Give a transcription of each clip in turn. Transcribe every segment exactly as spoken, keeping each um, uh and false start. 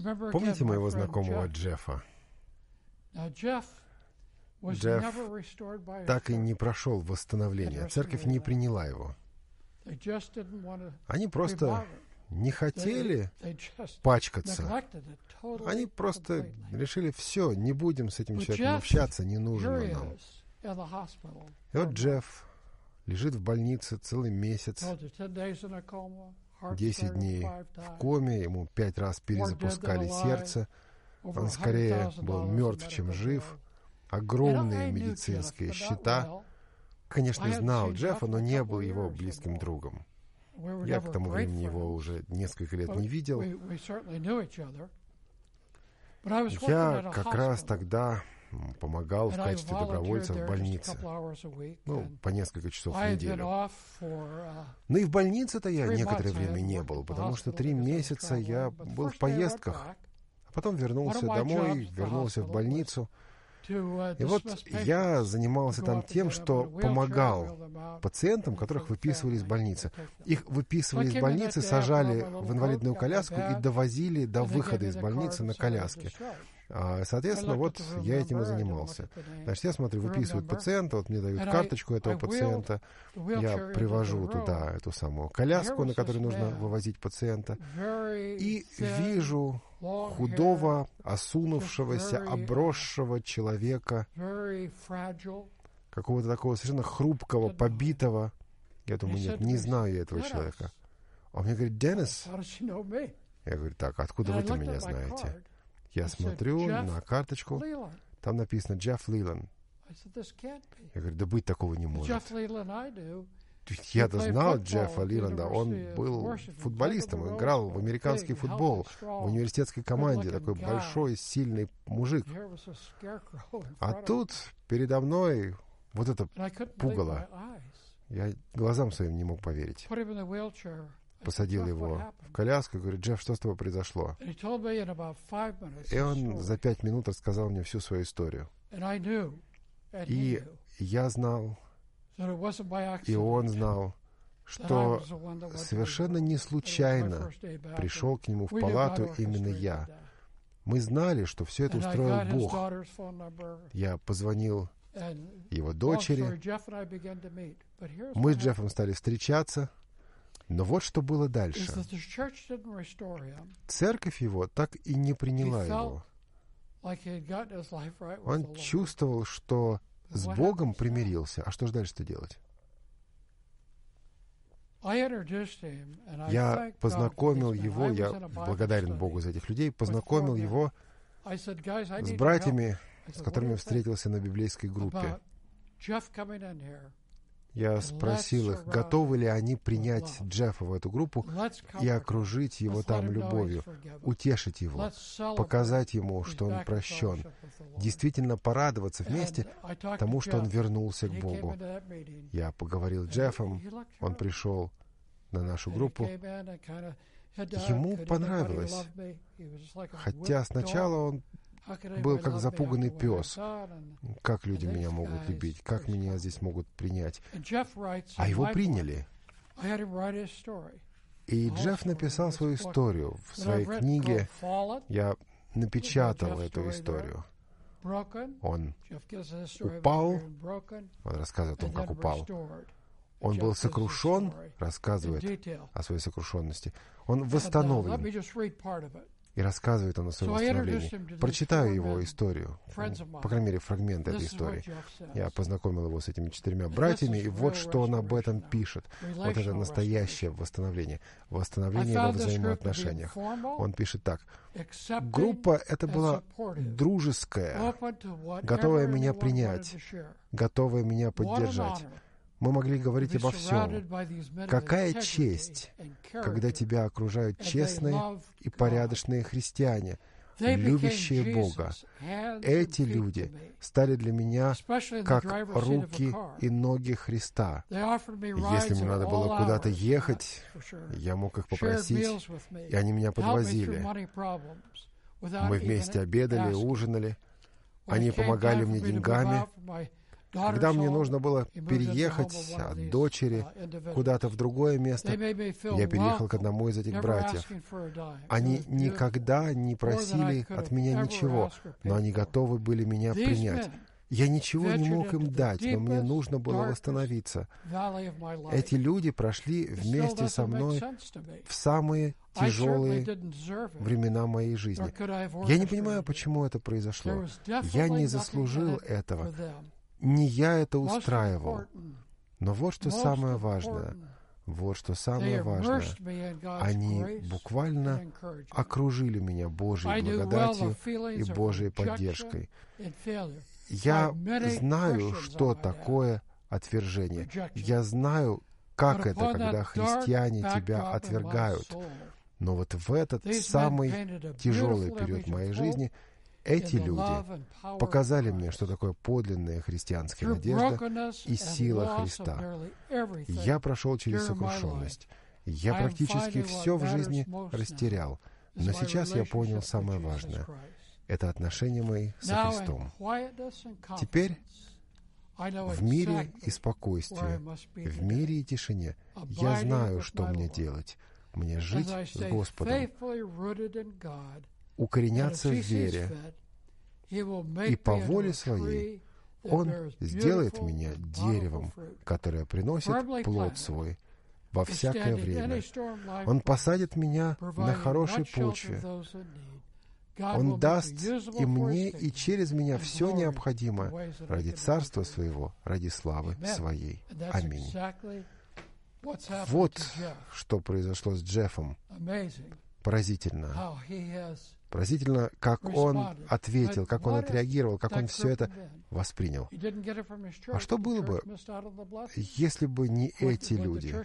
Помните моего знакомого Джеффа? Джефф так и не прошел восстановление. Церковь не приняла его. Они просто не хотели пачкаться. Они просто решили, все, не будем с этим человеком общаться, не нужен он нам. И вот Джефф лежит в больнице целый месяц, десять дней в коме, ему пять раз перезапускали сердце. Он скорее был мертв, чем жив. Огромные медицинские счета. Конечно, знал Джеффа, но не был его близким другом. Я к тому времени его уже несколько лет не видел. Я как раз тогда помогал в качестве добровольца в больнице. Ну, по несколько часов в неделю. Но и в больнице-то я некоторое время не был, потому что три месяца я был в поездках. А потом вернулся домой, вернулся в больницу. И вот я занимался там тем, что помогал пациентам, которых выписывали из больницы. Их выписывали из больницы, сажали в инвалидную коляску и довозили до выхода из больницы на коляске. Соответственно, вот я этим и занимался. Значит, я смотрю, выписывают пациента, вот мне дают карточку этого пациента, я привожу туда эту самую коляску, на которой нужно вывозить пациента, и вижу худого, осунувшегося, обросшего человека, какого-то такого совершенно хрупкого, побитого. Я думаю, нет, не знаю я этого человека. Он мне говорит: «Деннис». Я говорю: «Так, откуда вы-то меня знаете?» Я смотрю на карточку, там написано «Джефф Лиланд». Я говорю: «Да быть такого не может». Я-то знал Джеффа Лиланда, он был футболистом, играл в американский футбол, в университетской команде, такой большой, сильный мужик. А тут передо мной вот это пугало. Я глазам своим не мог поверить. Посадил его в коляску и говорю: «Джефф, что с тобой произошло?» И он за пять минут рассказал мне всю свою историю. И я знал, и он знал, что совершенно не случайно пришел к нему в палату именно я. Мы знали, что все это устроил Бог. Я позвонил его дочери. Мы с Джеффом стали встречаться. Но вот что было дальше. Церковь его так и не приняла его. Он чувствовал, что с Богом примирился. А что же дальше-то делать? Я познакомил его, я благодарен Богу за этих людей, познакомил его с братьями, с которыми встретился на библейской группе. Я спросил их, готовы ли они принять Джеффа в эту группу и окружить его там любовью, утешить его, показать ему, что он прощен, действительно порадоваться вместе тому, что он вернулся к Богу. Я поговорил с Джеффом, он пришел на нашу группу. Ему понравилось, хотя сначала он был как запуганный пес. Как люди меня могут любить? Как меня здесь могут принять? А его приняли. И Джефф написал свою историю в своей книге. Я напечатал эту историю. Он упал, он рассказывает о том, как упал. Он был сокрушен, рассказывает о своей сокрушенности. Он восстановлен. И рассказывает он о своем восстановлении. Прочитаю его историю, по крайней мере, фрагмент этой истории. Я познакомил его с этими четырьмя братьями, и вот что он об этом пишет. Вот это настоящее восстановление. Восстановление во взаимоотношениях. Он пишет так. Группа эта была дружеская, готовая меня принять, готовая меня поддержать. Мы могли говорить обо всем. Какая честь, когда тебя окружают честные и порядочные христиане, любящие Бога. Эти люди стали для меня как руки и ноги Христа. Если мне надо было куда-то ехать, я мог их попросить, и они меня подвозили. Мы вместе обедали, ужинали. Они помогали мне деньгами. Когда мне нужно было переехать от дочери куда-то в другое место, я переехал к одному из этих братьев. Они никогда не просили от меня ничего, но они готовы были меня принять. Я ничего не мог им дать, но мне нужно было восстановиться. Эти люди прошли вместе со мной в самые тяжелые времена моей жизни. Я не понимаю, почему это произошло. Я не заслужил этого. Не я это устраивал. Но вот что самое важное. Вот что самое важное. Они буквально окружили меня Божьей благодатью и Божьей поддержкой. Я знаю, что такое отвержение. Я знаю, как это, когда христиане тебя отвергают. Но вот в этот самый тяжелый период моей жизни эти люди показали мне, что такое подлинная христианская надежда и сила Христа. Я прошел через сокрушенность. Я практически все в жизни растерял. Но сейчас я понял самое важное. Это отношения мои со Христом. Теперь в мире и спокойствии, в мире и тишине я знаю, что мне делать. Мне жить с Господом, укореняться в вере, и по воле Своей Он сделает меня деревом, которое приносит плод свой во всякое время. Он посадит меня на хорошей почве. Он даст и мне, и через меня все необходимое ради Царства Своего, ради славы Своей. Аминь. Вот что произошло с Джеффом. Поразительно. Поразительно, как он ответил, как он отреагировал, как он все это воспринял. А что было бы, если бы не эти люди?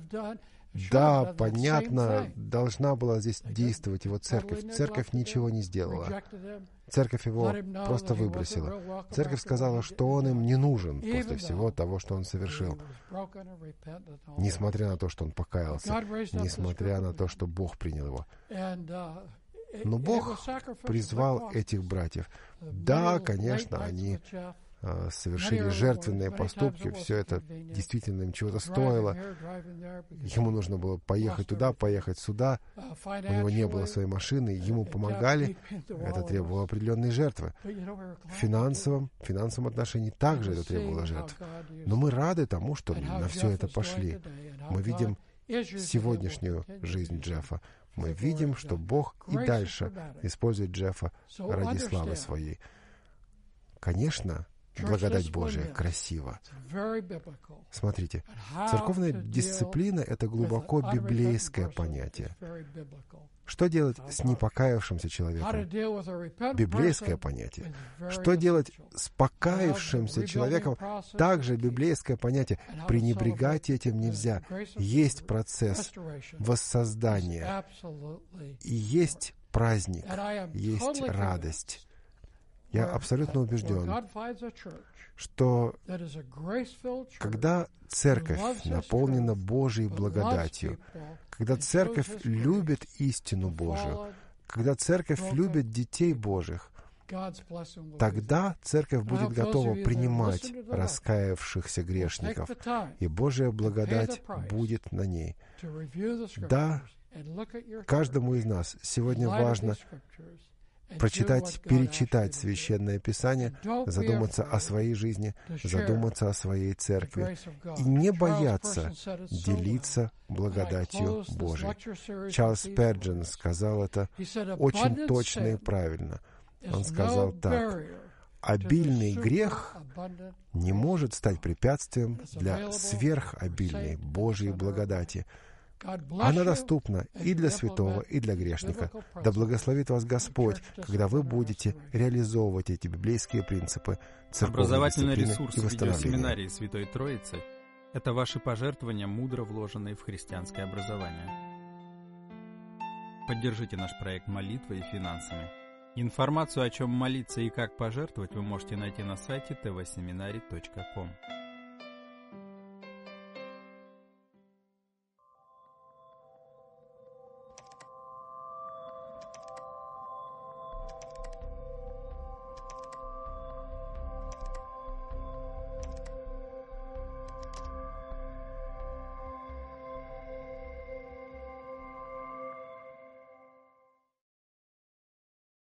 Да, понятно, должна была здесь действовать его церковь. Церковь ничего не сделала. Церковь его просто выбросила. Церковь сказала, что он им не нужен после всего того, что он совершил. Несмотря на то, что он покаялся, несмотря на то, что Бог принял его. Но Бог призвал этих братьев. Да, конечно, они а, совершили жертвенные поступки, все это действительно им чего-то стоило. Ему нужно было поехать туда, поехать сюда. У него не было своей машины, ему помогали. Это требовало определенной жертвы. В финансовом, в финансовом отношении также это требовало жертв. Но мы рады тому, что на все это пошли. Мы видим сегодняшнюю жизнь Джеффа. Мы видим, что Бог и дальше использует Джеффа ради славы Своей. Конечно, благодать Божия красива. Смотрите, церковная дисциплина — это глубоко библейское понятие. Что делать с непокаявшимся человеком? Библейское понятие. Что делать с покаявшимся человеком? Также библейское понятие. Пренебрегать этим нельзя. Есть процесс воссоздания. И есть праздник, есть радость. Я абсолютно убежден, что когда церковь наполнена Божьей благодатью, когда церковь любит истину Божию, когда церковь любит детей Божьих, тогда церковь будет готова принимать раскаявшихся грешников, и Божья благодать будет на ней. Да, каждому из нас сегодня важно прочитать, перечитать Священное Писание, задуматься о своей жизни, задуматься о своей церкви и не бояться делиться благодатью Божией. Чарльз Спurgeon сказал это очень точно и правильно. Он сказал так: «Обильный грех не может стать препятствием для сверхобильной Божьей благодати». Она доступна и для святого, и для грешника. Да благословит вас Господь, когда вы будете реализовывать эти библейские принципы церковной дисциплины и восстановления. Образовательный ресурс видеосеминарии Святой Троицы — это ваши пожертвования, мудро вложенные в христианское образование. Поддержите наш проект молитвой и финансами. Информацию, о чем молиться и как пожертвовать, вы можете найти на сайте тэ вэ семинарий точка ком.